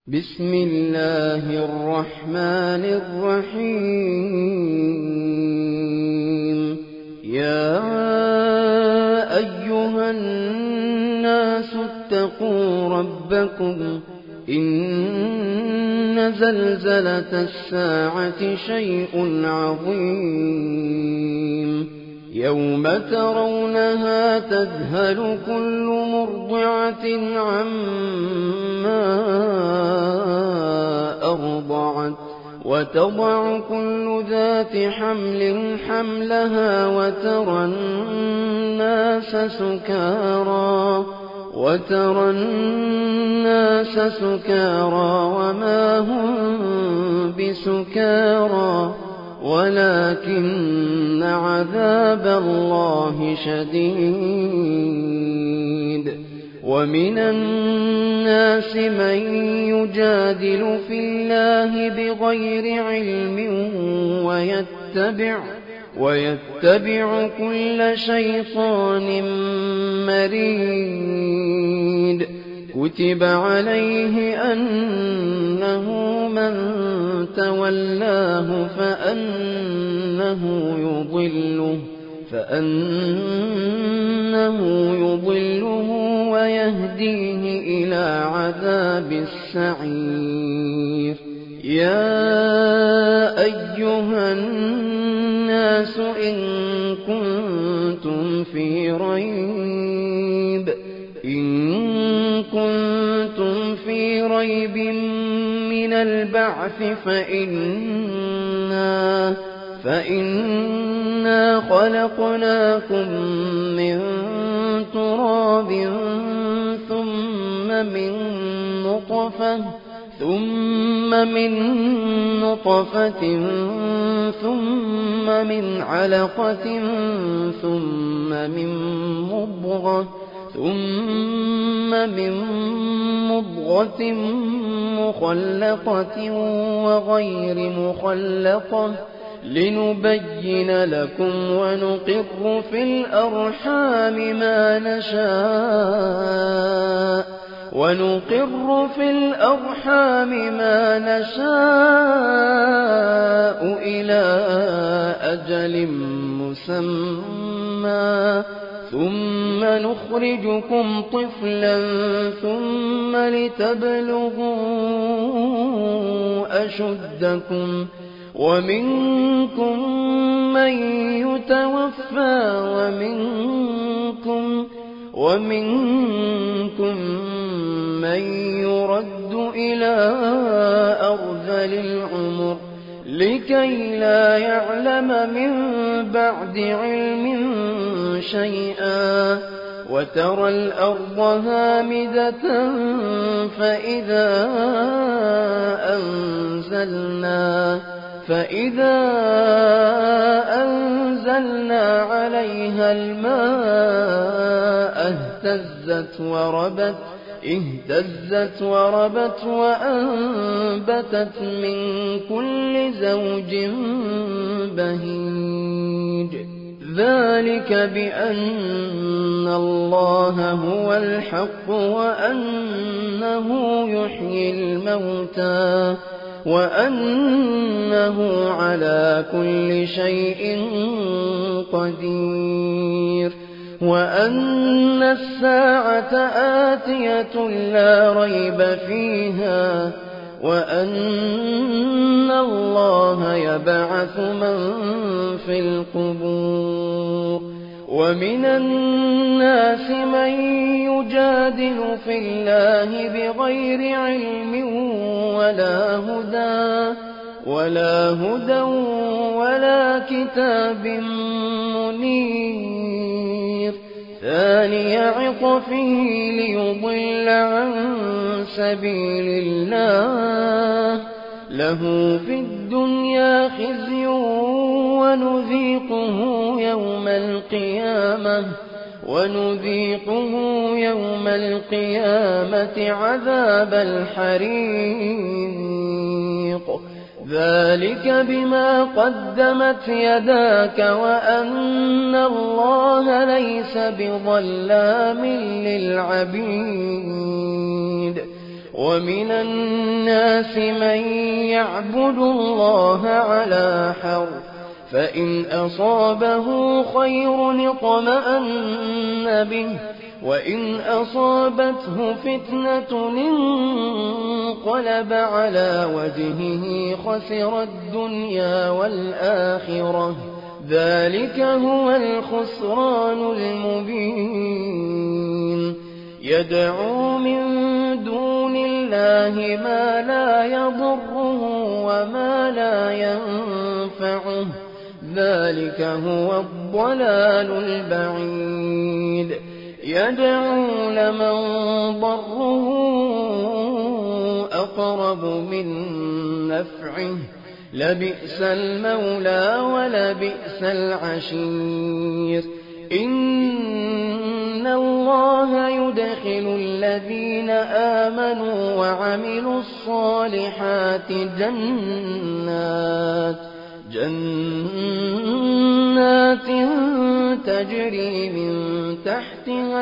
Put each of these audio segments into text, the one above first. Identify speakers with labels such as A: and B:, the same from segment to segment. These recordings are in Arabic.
A: بسم الله الرحمن الرحيم. يا أيها الناس اتقوا ربكم إن زلزلة الساعة شيء عظيم يوم ترونها تذهل كل مرضعة عما أرضعت وتضع كل ذات حمل حملها وترى الناس سكارى وما هم بسكارى ولكن عذاب الله شديد. ومن الناس من يجادل في الله بغير علم ويتبع كل شيطان مريد. كتب عليه أنه من تولاه فأنه يضله ويهديه إلى عذاب السعير. يا أيها الناس إن كنتم في ريب من البعث فإنا خلقناكم من تراب ثم من نطفة ثم من علقة ثم من مضغة مخلقة وغير مخلقة لنبين لكم ونقر في الأرحام ما نشاء إلى أجل مسمى ثم نخرجكم طفلا ثم لتبلغوا أشدكم ومنكم من يتوفى ومنكم من يرد إلى أرذل العمر لكي لا يعلم من بعد علم شيئا. وترى الأرض هامدة فإذا أنزلنا عليها الماء اهتزت وربت وأنبتت من كل زوج بهيج. ذلك بأن الله هو الحق وأنه يحيي الموتى وأنه على كل شيء قدير وأن الساعة آتية لا ريب فيها وأن الله يبعث من في القبور. ومن الناس من يجادل في الله بغير علم ولا هدى ولا كتاب منير. ثاني عطفه ليضل عن سبيل الله له في الدنيا خزي ونذيقه يوم القيامة عذاب الحريق. ذلك بما قدمت يداك وأن الله ليس بظلام للعبيد. ومن الناس من يعبد الله على حرف فإن أصابه خير اطمأن به وإن أصابته فتنة انقلب على وجهه خسر الدنيا والآخرة ذلك هو الخسران المبين يدعو من دون الله ما لا يضره وما لا ينفعه ذلك هو الضلال البعيد يدعو لمن ضره أقرب من نفعه لبئس المولى ولبئس العشير إن الله يدخل الذين آمنوا وعملوا الصالحات جنات تجري من تحتها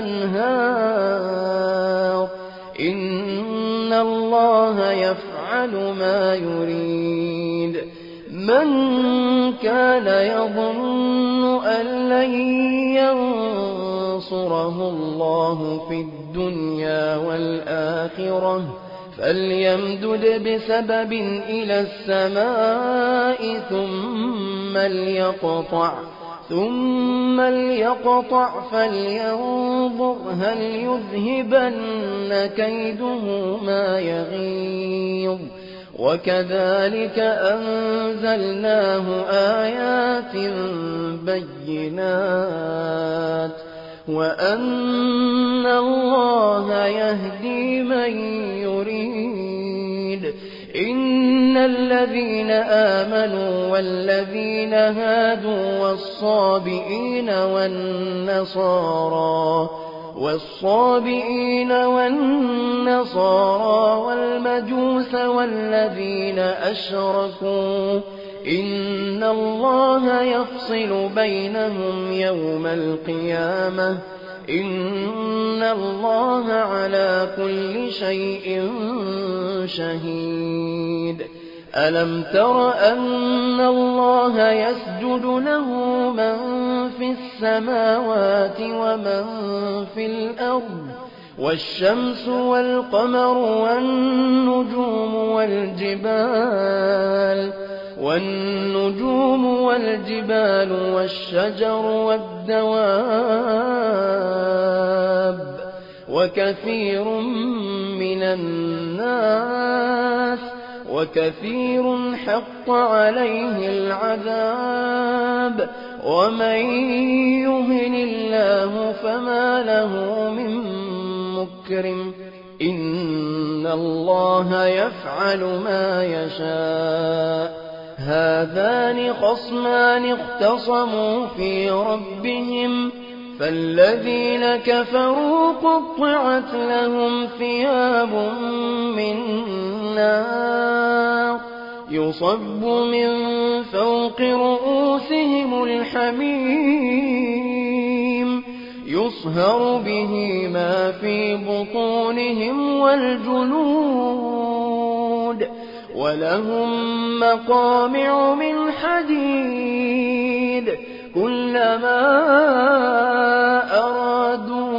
A: الأنهار إن الله يفعل ما يريد من كان يظن أن لن ينصره الله في الدنيا والآخرة فليمدد بسبب إلى السماء ثم ليقطع فلينظر هل يذهبن كيده ما يغيظ وكذلك أنزلناه آيات بينات وأن الله يهدي من يريد إن الذين آمنوا والذين هادوا والصابئين والنصارى والمجوس والذين أشركوا إن الله يفصل بينهم يوم القيامة إن الله على كل شيء شهيد ألم تر أن الله يسجد له من في السماوات ومن في الأرض والشمس والقمر والنجوم والجبال والشجر والدواب وكثير حق عليه العذاب ومن يهن الله فما له من مكرم إن الله يفعل ما يشاء هذان خصمان اختصموا في ربهم فالذين كفروا قطعت لهم ثياب من نار يصب من فوق رؤوسهم الحميم يصهر به ما في بطونهم والجلود ولهم مقامع من حديد كلما أرادوا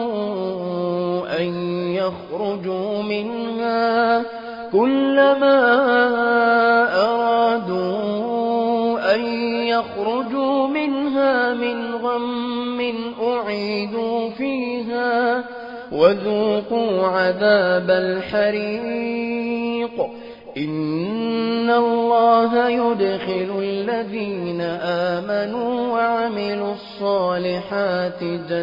A: أن يخرجوا منها من غم أعيدوا فيها وذوقوا عذاب الحريق إن الله يدخل الذين آمنوا وعملوا الصالحات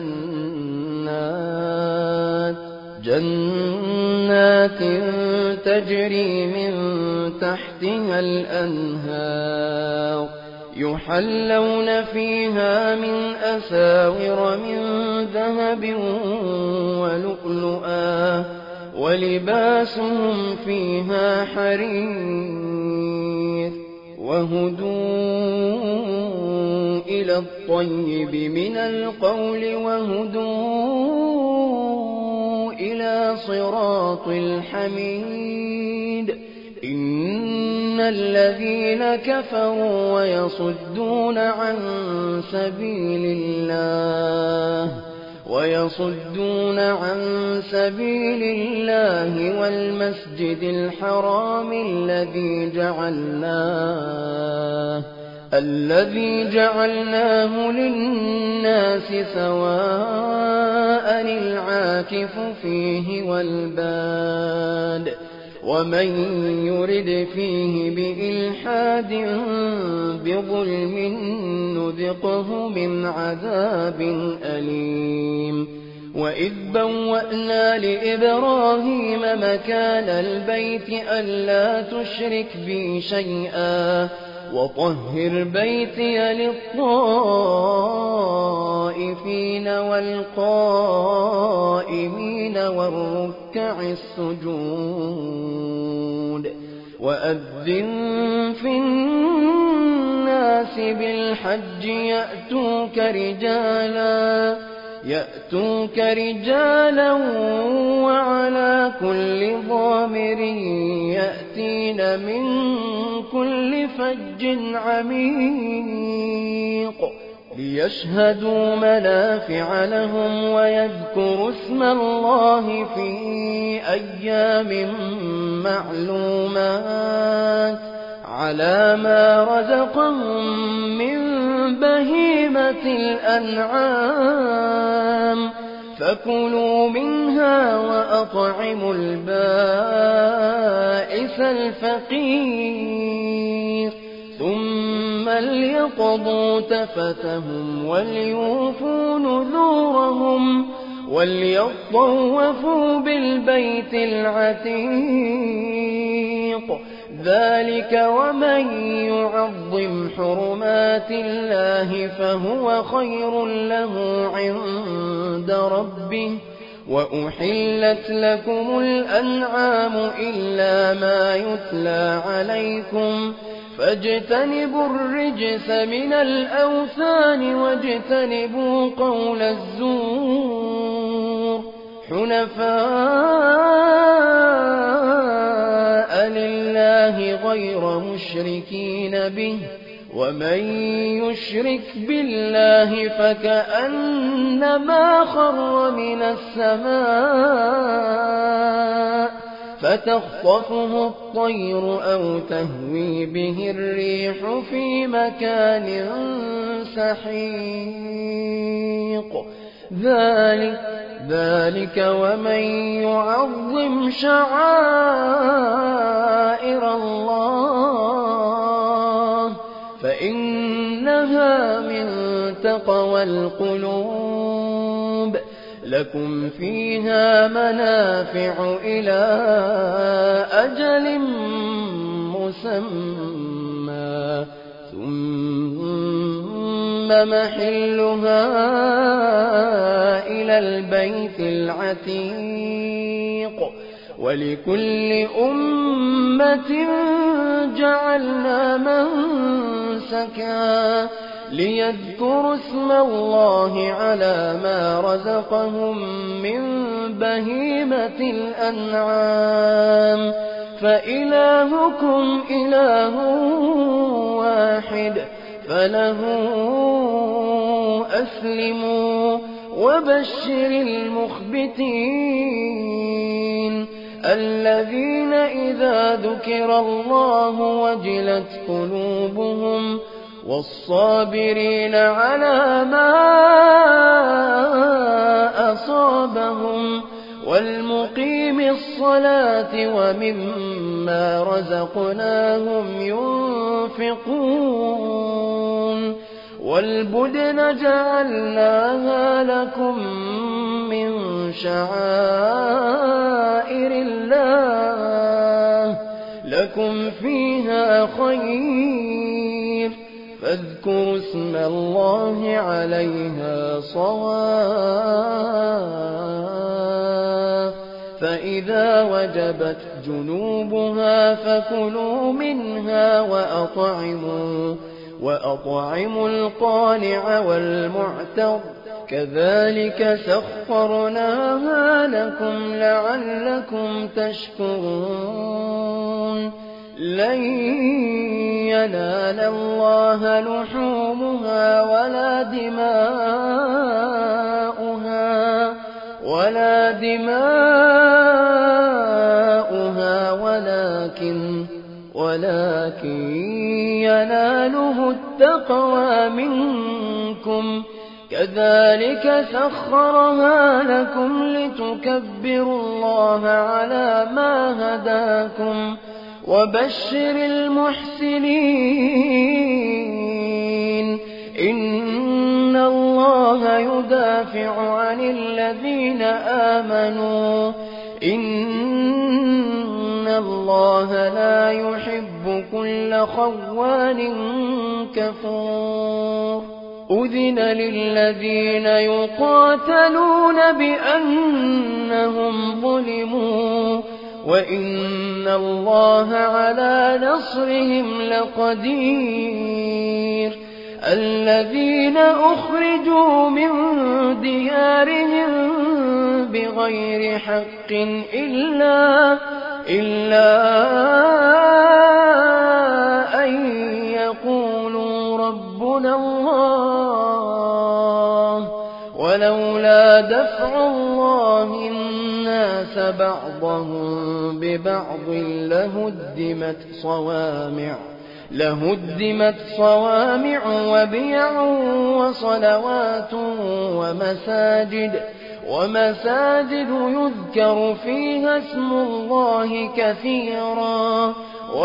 A: جنات تجري من تحتها الأنهار يحلون فيها من أساور من ذهب ولؤلؤا ولباسهم فيها حرير وهدوا إلى الطيب من القول وهدوا إلى إلى صراط الحميد إن الذين كفروا ويصدون عن سبيل الله والمسجد الحرام الذي جعلناه للناس سواء العاكف فيه والباد ومن يرد فيه بإلحاد بظلم نذقه من عذاب أليم وإذ بوأنا لإبراهيم مكان البيت ألا تشرك بي شيئا وطهر بيتي للطائفين والقائمين والركع السجود وأذن في الناس بالحج يأتوك رجالا وعلى كل ضامر يأتين من كل فج عميق ليشهدوا منافع لهم ويذكروا اسم الله في أيام معلومات على ما رزقهم من بهيمة الأنعام فكلوا منها وأطعموا البائس الفقير ثم ليقضوا تفتهم وليوفوا نذورهم وليطوفوا بالبيت العتيق ذلك ومن يعظم حرمات الله فهو خير له عند ربه وأحلت لكم الأنعام إلا ما يتلى عليكم فاجتنبوا الرجس من الأوثان واجتنبوا قول الزور حنفاء لله غير مشركين به ومن يشرك بالله فكأنما خر من السماء فتخطفه الطير أو تهوي به الريح في مكان سحيق ذلك ومن يعظم شعائر الله فإنها من تقوى القلوب لكم فيها منافع إلى أجل مسمى ثم محلها إلى البيت العتيق ولكل أمة جعلنا منسكا ليذكروا اسم الله على ما رزقهم من بهيمة الأنعام فإلهكم إله واحد فله أسلموا وبشر المخبتين الذين إذا ذكر الله وجلت قلوبهم والصابرين على ما أصابهم والمقيم الصلاة ومما رزقناهم ينفقون والبدن جعلناها لكم من شعائر الله لكم فيها خير فاذكروا اسم الله عليها صواف فإذا وجبت جنوبها فكلوا منها وأطعموا القانع والمعتر كذلك سخرناها لكم لعلكم تشكرون لن ينال الله لحومها ولا دماؤها ولكن يناله التقوى منكم كذلك سخرها لكم لتكبروا الله على ما هداكم وبشر المحسنين إن الله يدافع عن الذين آمنوا إن الله لا يحب كل خوان كفور أذن للذين يقاتلون بأنهم ظلموا وإن الله على نصرهم لقدير الذين أخرجوا من ديارهم بغير حق إلا أن يقولوا ربنا الله ولولا دفع الله الناس بعضهم ببعض لهدمت صوامع وبيع وصلوات ومساجد يذكر فيها اسم الله كثيرا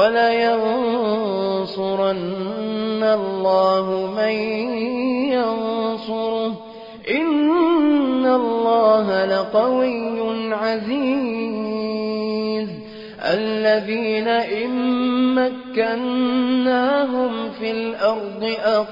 A: ولينصرن الله من ينصره إن الله لقوي عزيز الذين إن مكناهم في الأرض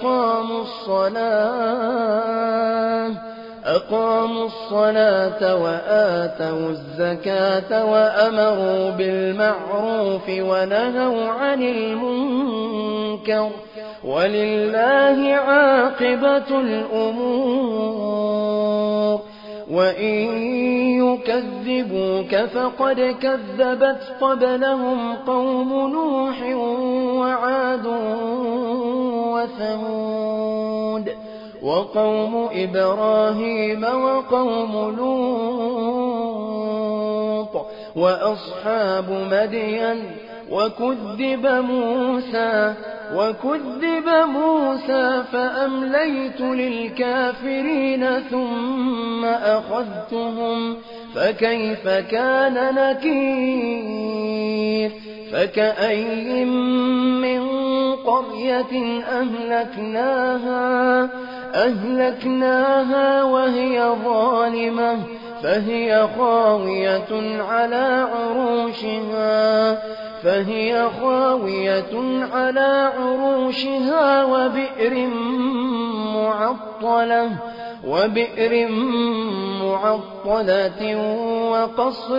A: أقاموا الصلاة وآتوا الزكاة وأمروا بالمعروف ونهوا عن المنكر ولله عاقبة الأمور وإن يكذبوك فقد كذبت قبلهم قوم نوح وعاد وثمود وقوم إبراهيم وقوم لوط وأصحاب مدين وكذب موسى فأمليت للكافرين ثم أخذتهم فكيف كان نكير فكأي من قرية أهلكناها وهي ظالمة فهي خاوية على عروشها وبئر معطلة وقصر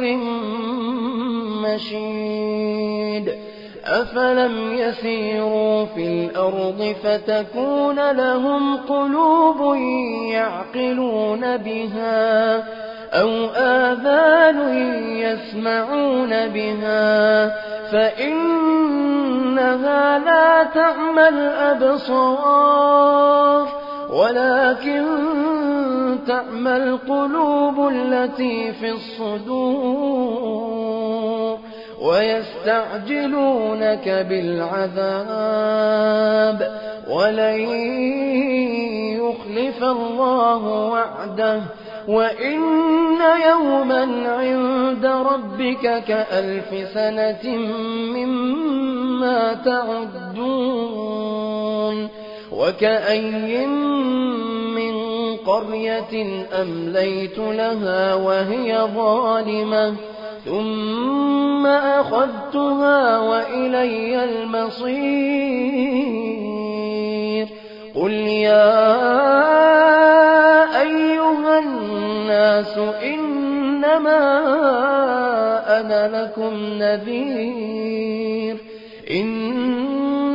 A: مشيد أفلم يسيروا في الأرض فتكون لهم قلوب يعقلون بها أو آذان يسمعون بها فإنها لا تعمى الأبصار ولكن تعمى القلوب التي في الصدور ويستعجلونك بالعذاب ولن يخلف الله وعده وإن يوما عند ربك كألف سنة مما تعدون وكأي من قرية أمليت لها وهي ظالمة ثم أخذتها وإلي المصير قل يا أيها الناس إنما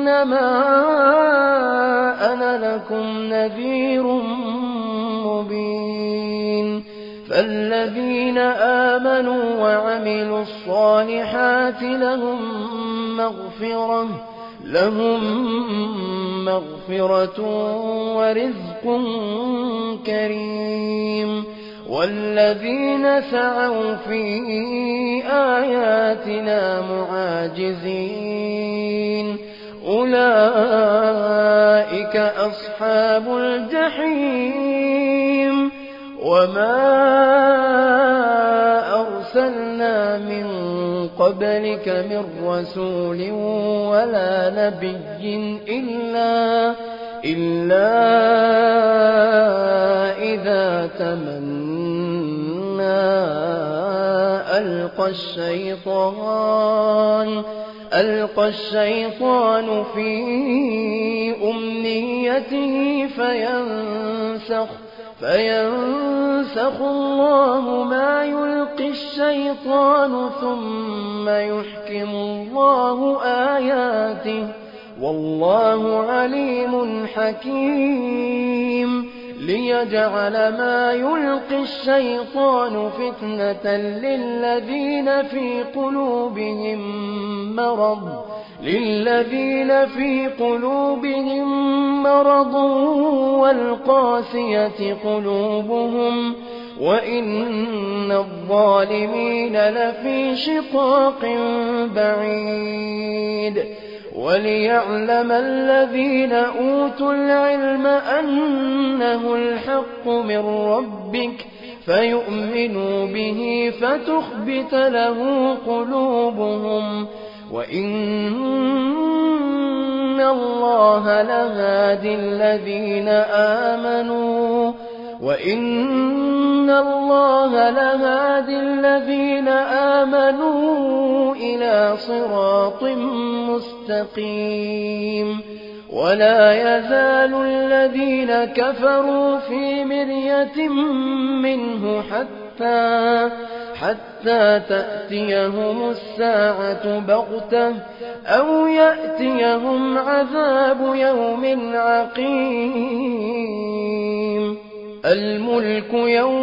A: أنا لكم نذير مبين الذين آمنوا وعملوا الصالحات لهم مغفرة ورزق كريم. والذين سعوا في آياتنا معاجزين أولئك أصحاب الجحيم. وما أرسلنا من قبلك من رسول ولا نبي إلا إذا تمنى ألقى الشيطان في أمنيته فينسخ الله ما يلقي الشيطان ثم يحكم الله آياته والله عليم حكيم. ليجعل ما يلقي الشيطان فتنة للذين في قلوبهم مرض والقاسية قلوبهم وإن الظالمين لفي شقاق بعيد. وليعلم الذين أوتوا العلم أنه الحق من ربك فيؤمنوا به فتخبت له قلوبهم وإن الله لهادي الذين آمنوا إلى صراط مستقيم. ولا يزال الذين كفروا في مرية منه حتى تأتيهم الساعة بغتة أو يأتيهم عذاب يوم عقيم. الملك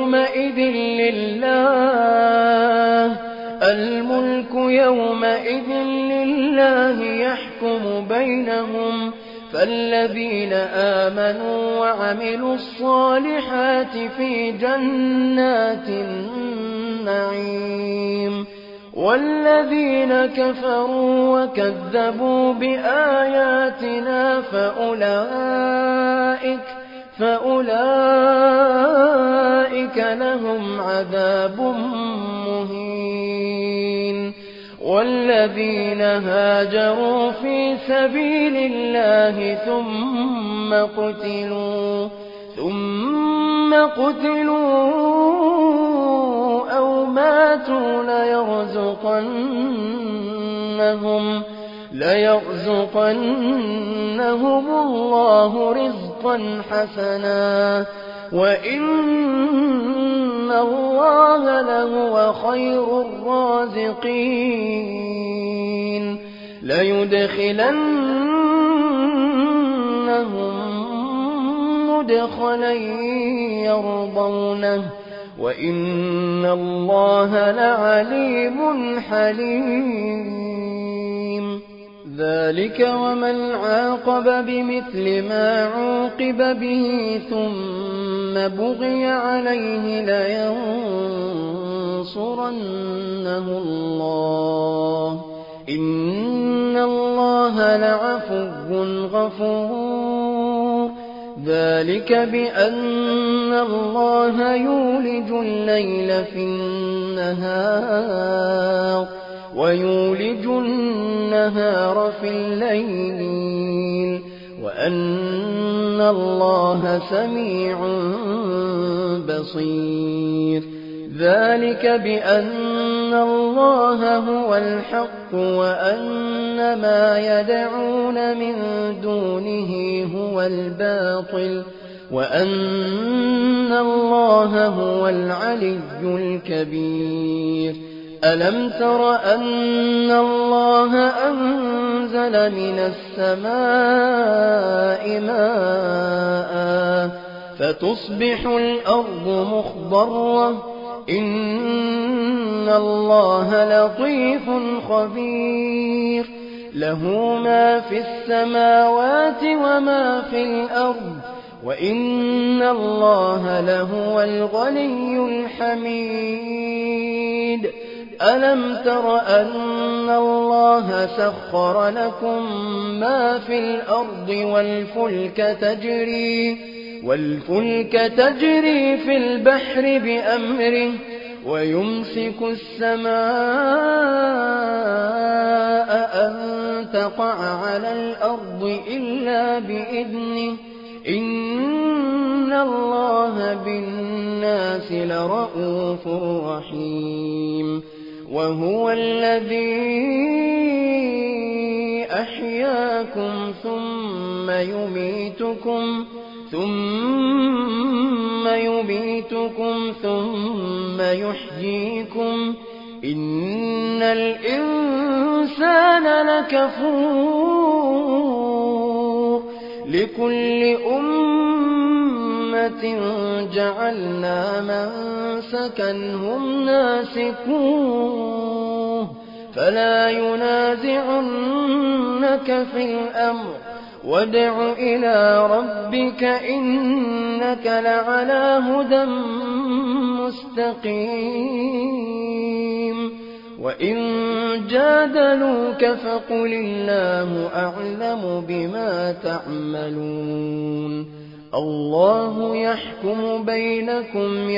A: يومئذ لله يحكم بينهم. فالذين آمنوا وعملوا الصالحات في جنات النعيم والذين كفروا وكذبوا بآياتنا فأولئك لهم عذاب مهين. والذين هاجروا في سبيل الله ثم قتلوا أو ماتوا ليرزقنهم الله رزقا حسنا وإن الله لهو خير الرازقين. ليدخلنهم مدخلا يرضونه وإن الله لعليم حليم. ذلك ومن عاقب بمثل ما عوقب به ثم بغي عليه لينصرنه الله إن الله لعفو غفور. ذلك بأن الله يولج الليل في النهار ويولج النهار في الليل وأن الله سميع بصير. ذلك بأن الله هو الحق وأن ما يدعون من دونه هو الباطل وأن الله هو العلي الكبير. ألم تر أن الله أنزل من السماء ماء فتصبح الأرض مخضرة إن الله لطيف خبير له ما في السماوات وما في الأرض وإن الله لهو الغني الحميد ألم تر أن الله سخر لكم ما في الأرض والفلك تجري في البحر بأمره ويمسك السماء أن تقع على الأرض إلا بإذنه إن الله بالناس لرءوف رحيم وهو الذي أحياكم ثم يميتكم ثم يحييكم إن الإنسان لكفور لكل أمة جعلنا منسكا هم ناسكوه فلا ينازعنك في الأمر وادع إلى ربك إنك لعلى هدى مستقيم وإن جادلوك فقل الله أعلم بما تعملون الله يحكم بينكم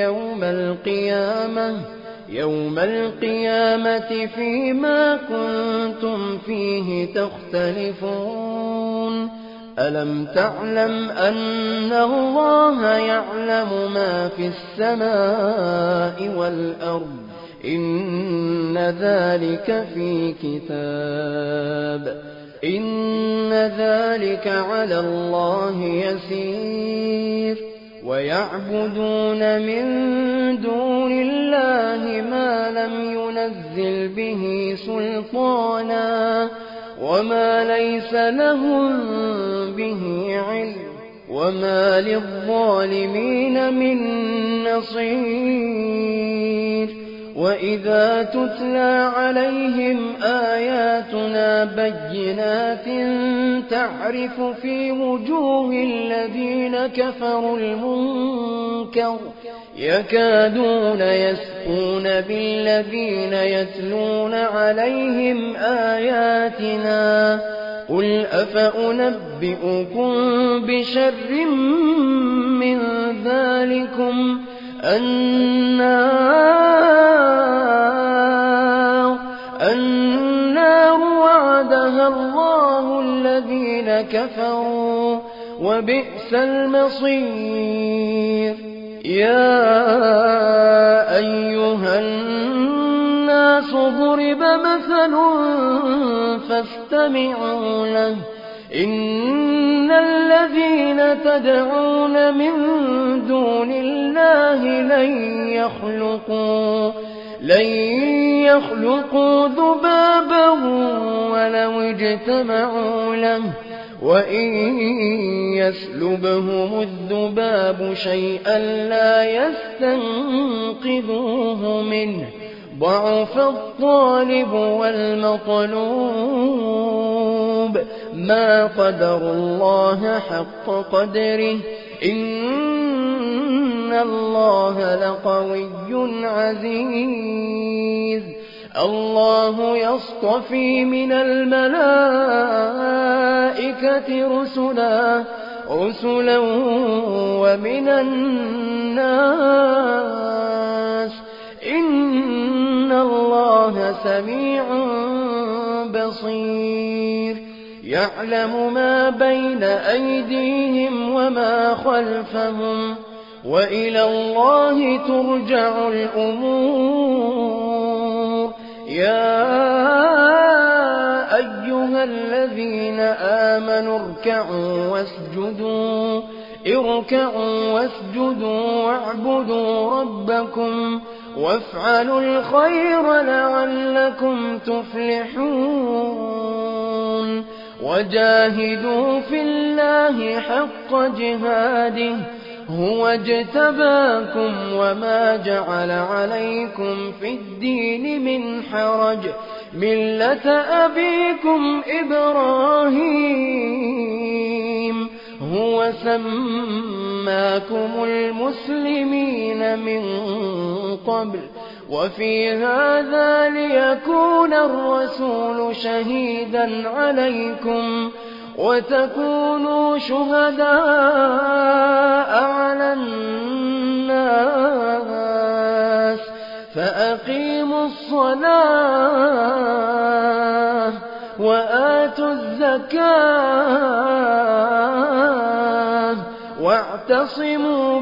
A: يوم القيامة فيما كنتم فيه تختلفون ألم تعلم أن الله يعلم ما في السماء والأرض إن ذلك في كتاب إن ذلك على الله يسير ويعبدون من دون الله ما لم ينزل به سلطانا وما ليس لهم به علم وما للظالمين من نصير وإذا تتلى عليهم آياتنا بينات تعرف في وجوه الذين كفروا المنكر يكادون يسقون بالذين يتلون عليهم آياتنا قل أفأنبئكم بشر من ذلكم النار وعدها الله الذين كفروا وبئس المصير يا أيها الناس ضرب مثل فاستمعوا له إن الذين تدعون من دون الله لن يخلقوا ذبابا ولو اجتمعوا له وإن يسلبهم الذباب شيئا لا يستنقذوه منه ضعف الطالب والمطلوب ما قدر الله حق قدره إن الله لقوي عزيز الله يصطفي من الملائكة رسلا ومن الناس إن الله سميع بصير يعلم ما بين أيديهم وما خلفهم وإلى الله ترجع الأمور يا أيها الذين آمنوا اركعوا واسجدوا واعبدوا ربكم وافعلوا الخير لعلكم تفلحون وجاهدوا في الله حق جهاده هو اجتباكم وما جعل عليكم في الدين من حرج ملة أبيكم إبراهيم هو سماكم المسلمين من قبل وفي هذا ليكون الرسول شهيدا عليكم وتكونوا شهداء على الناس فأقيموا الصلاة وآتوا الزكاة واعتصموا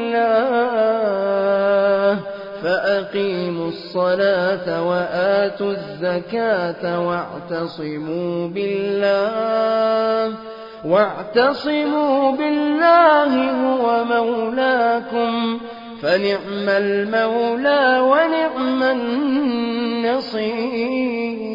A: بالله فأقيموا الصلاة وآتوا الزكاة واعتصموا بالله هو مولاكم فنعم المولى ونعم النصير.